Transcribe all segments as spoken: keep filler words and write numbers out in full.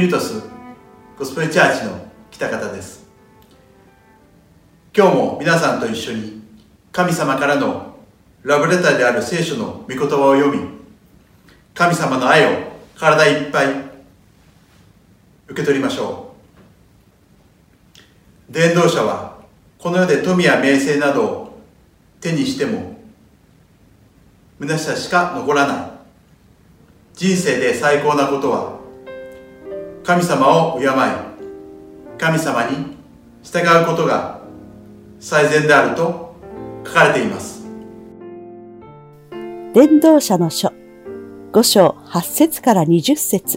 ルトスゴスペルチャーチの北方です。今日も皆さんと一緒に神様からのラブレターである聖書の御言葉を読み、神様の愛を体いっぱい受け取りましょう。伝道者はこの世で富や名声などを手にしても虚しさしか残らない。人生で最高なことは神様を敬い、神様に従うことが最善であると書かれています。 伝道者の書ご章はち節からにじゅっ節。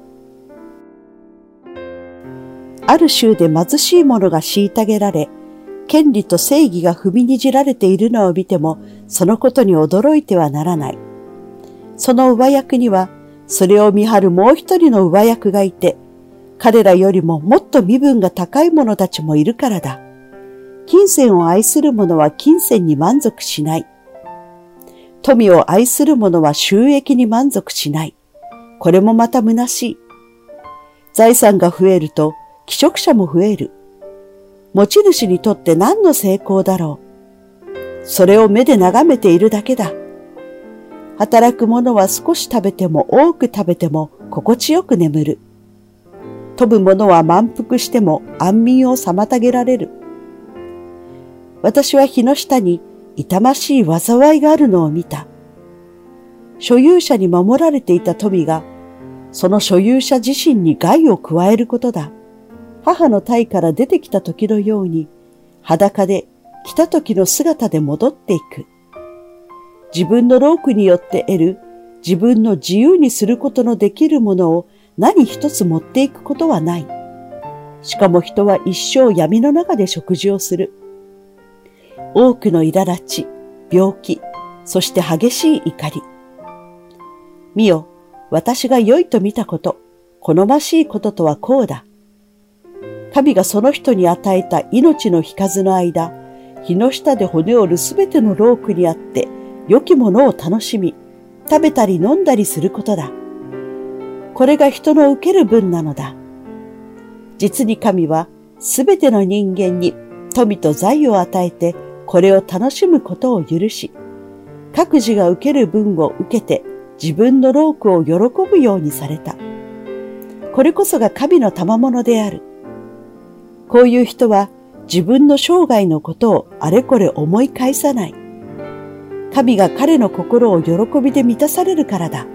ある州で貧しい者が虐げられ、権利と正義が踏みにじられているのを見ても、そのことに驚いてはならない。その上役には、それを見張るもう一人の上役がいて、彼らよりももっと身分が高い者たちもいるからだ。金銭を愛する者は金銭に満足しない。富を愛する者は収益に満足しない。これもまた虚しい。財産が増えると、寄職者も増える。持ち主にとって何の成功だろう。それを目で眺めているだけだ。働く者は少し食べても多く食べても心地よく眠る。飛ぶ者は満腹しても安眠を妨げられる。私は日の下に痛ましい災いがあるのを見た。所有者に守られていた富が、その所有者自身に害を加えることだ。母の胎から出てきた時のように、裸で来た時の姿で戻っていく。自分の労苦によって得る、自分の自由にすることのできるものを何一つ持っていくことはない。しかも人は一生闇の中で食事をする。多くの苛立ち、病気、そして激しい怒り。見よ、私が良いと見たこと、好ましいこととはこうだ。神がその人に与えた命の日数の間、日の下で骨折るすべての労苦にあって、良きものを楽しみ、食べたり飲んだりすることだ。これが人の受ける分なのだ。実に神はすべての人間に富と財を与えて、これを楽しむことを許し、各自が受ける分を受けて自分の労苦を喜ぶようにされた。これこそが神の賜物である。こういう人は自分の生涯のことをあれこれ思い返さない。神が彼の心を喜びで満たされるからだ。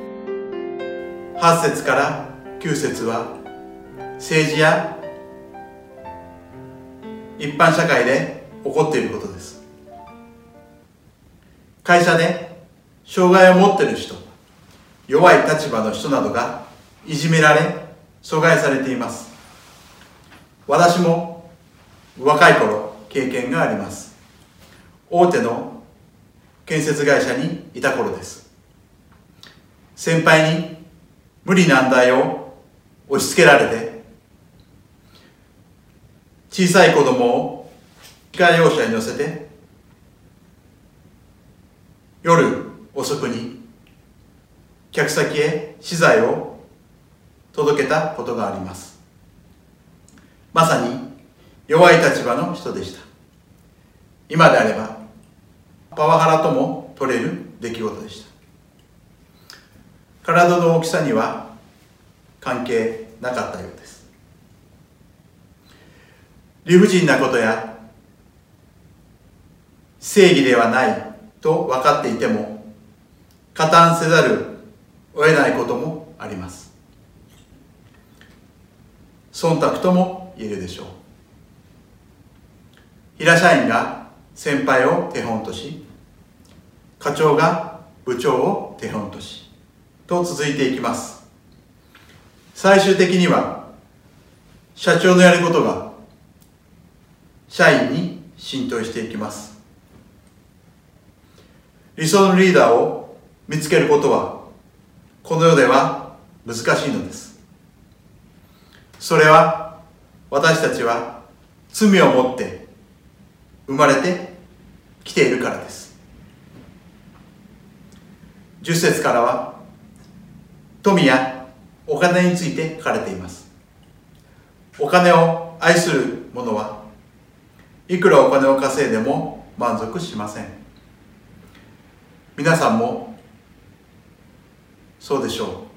はち節からきゅう節は政治や一般社会で起こっていることです。会社で障害を持っている人、弱い立場の人などがいじめられ、阻害されています。私も若い頃経験があります。大手の建設会社にいた頃です。先輩に無理難題を押し付けられて、小さい子供を自家用車に乗せて、夜遅くに客先へ資材を届けたことがあります。まさに弱い立場の人でした。今であればパワハラとも取れる出来事でした。体の大きさには関係なかったようです。理不尽なことや正義ではないと分かっていても加担せざるを得ないこともあります。忖度とも言えるでしょう。平社員が先輩を手本とし、課長が部長を手本とし、と続いていきます。最終的には社長のやることが社員に浸透していきます。理想のリーダーを見つけることはこの世では難しいのです。それは私たちは罪を持って生まれてきているからです。じゅっ節からは富やお金について書かれています。お金を愛する者はいくらお金を稼いでも満足しません。皆さんもそうでしょ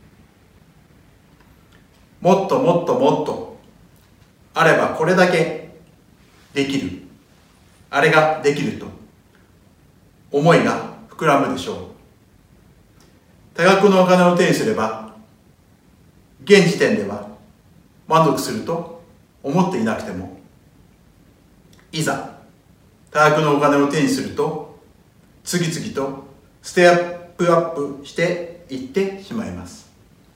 う。もっともっともっとあればこれだけできる、あれができると思いが膨らむでしょう。多額のお金を手にすれば現時点では満足すると思っていなくても、いざ多額のお金を手にすると次々とステップアップしていってしまいます。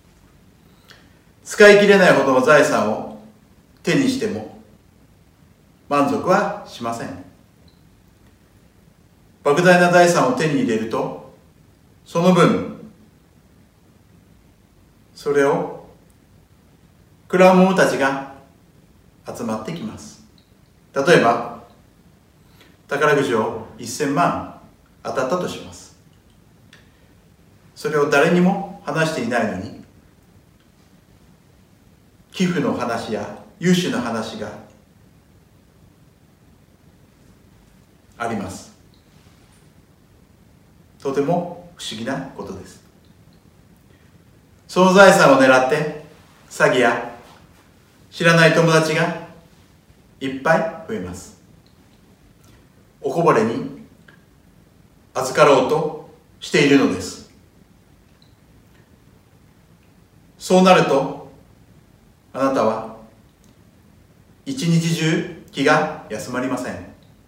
使い切れないほどの財産を手にしても満足はしません。莫大な財産を手に入れると、その分それを食らう者たちが集まってきます。例えば宝くじをせんまん当たったとします。それを誰にも話していないのに、寄付の話や融資の話があります。とても不思議なことです。その財産を狙って詐欺や知らない友達がいっぱい増えます。おこぼれに預かろうとしているのです。そうなるとあなたは一日中気が休まりません。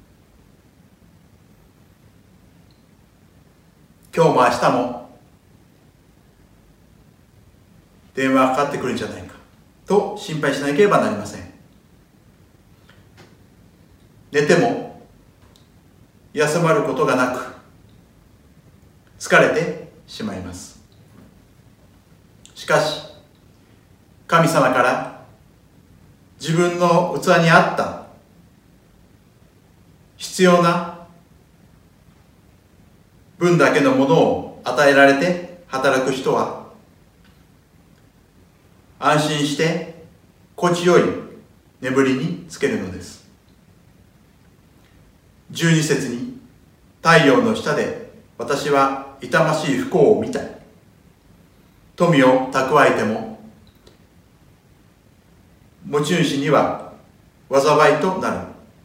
今日も明日も電話がかかってくるんじゃないかと心配しなければなりません。寝ても休まることがなく疲れてしまいます。しかし神様から自分の器に合った必要な分だけのものを与えられて働く人は安心して心地よい眠りにつけるのです。じゅうに節に太陽の下で私は痛ましい不幸を見た。富を蓄えても持ち主には災いとなる。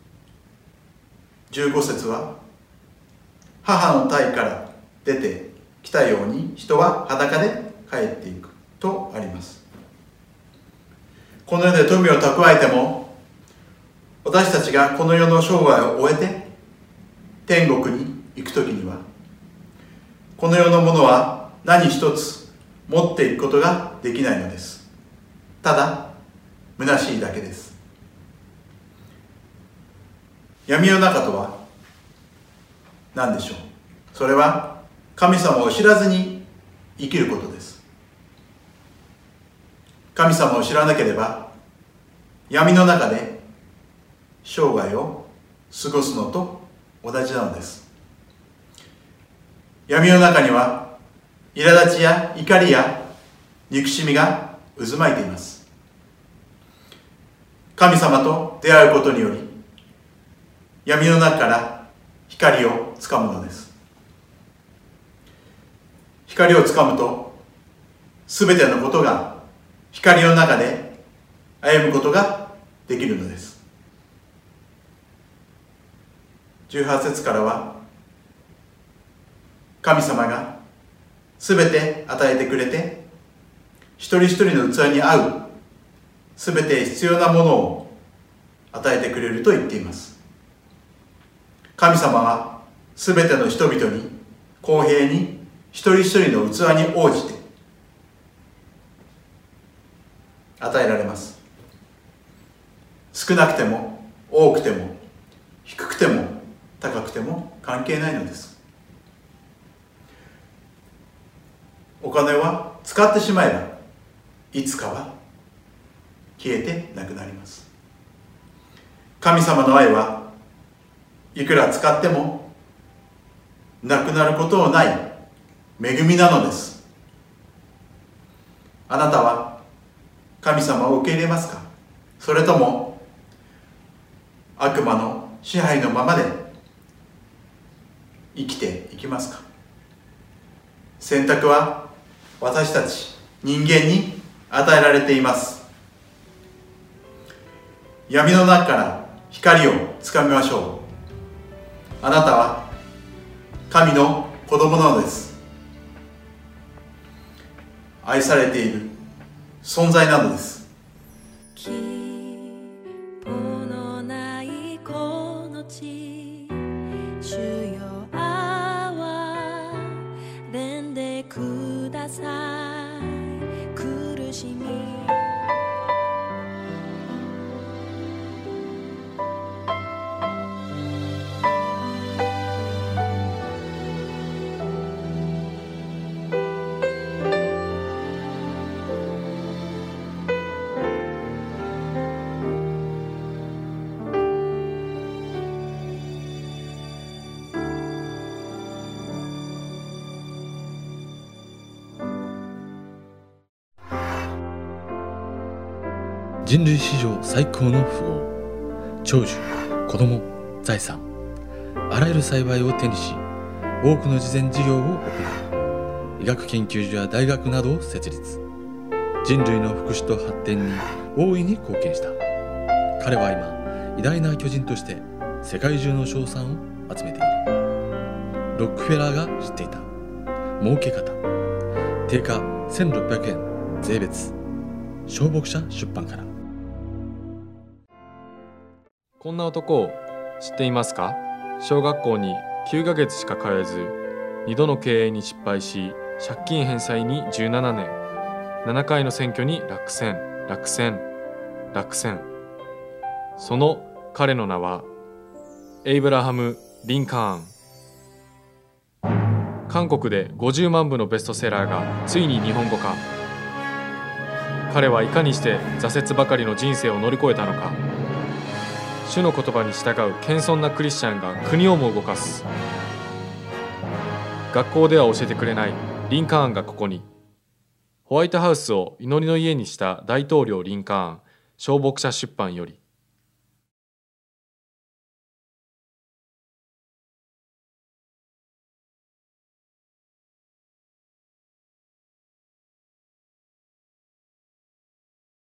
じゅうご節は母の胎から出てきたように人は裸で帰っていくとあります。この世で富を蓄えても私たちがこの世の生涯を終えて天国に行くときにはこの世のものは何一つ持っていくことができないのです。ただ虚しいだけです。闇の中とは何でしょう。それは神様を知らずに生きることです。神様を知らなければ闇の中で生涯を過ごすのと同じなのです。闇の中には苛立ちや怒りや憎しみが渦巻いています。神様と出会うことにより闇の中から光をつかむのです。光をつかむとすべてのことが光の中で歩むことができるのです。じゅうはち節からは神様がすべて与えてくれて一人一人の器に合うすべて必要なものを与えてくれると言っています。神様はすべての人々に公平に一人一人の器に応じて与えられます。少なくても多くても低くても高くても関係ないのです。お金は使ってしまえばいつかは消えてなくなります。神様の愛はいくら使ってもなくなることのない恵みなのです。 あなたは神様を受け入れますか？それとも悪魔の支配のままで生きていきますか？選択は私たち人間に与えられています。闇の中から光をつかみましょう。あなたは神の子供なのです。愛されている存在なのです。 希望のないこの地、主よ憐れんでください。苦しみ人類史上最高の富豪、長寿、子供、財産、あらゆる幸いを手にし、多くの慈善事業を行い、医学研究所や大学などを設立。人類の福祉と発展に大いに貢献した。彼は今、偉大な巨人として世界中の称賛を集めている。ロックフェラーが知っていた儲け方。定価せんろっぴゃくえん税別。小牧者出版から。 こんな男を知っていますか？小学校にきゅうかげつしか通えず、にどの経営に失敗し、借金返済にじゅうななねん、ななかいの選挙に落選、落選、落選。その彼の名は、エイブラハム・リンカーン。韓国でごじゅうまんぶのベストセラーがついに日本語化。彼はいかにして挫折ばかりの人生を乗り越えたのか。主の言葉に従う謙遜なクリスチャンが国をも動かす。学校では教えてくれないリンカーンがここに。ホワイトハウスを祈りの家にした大統領リンカーン、小牧者出版より。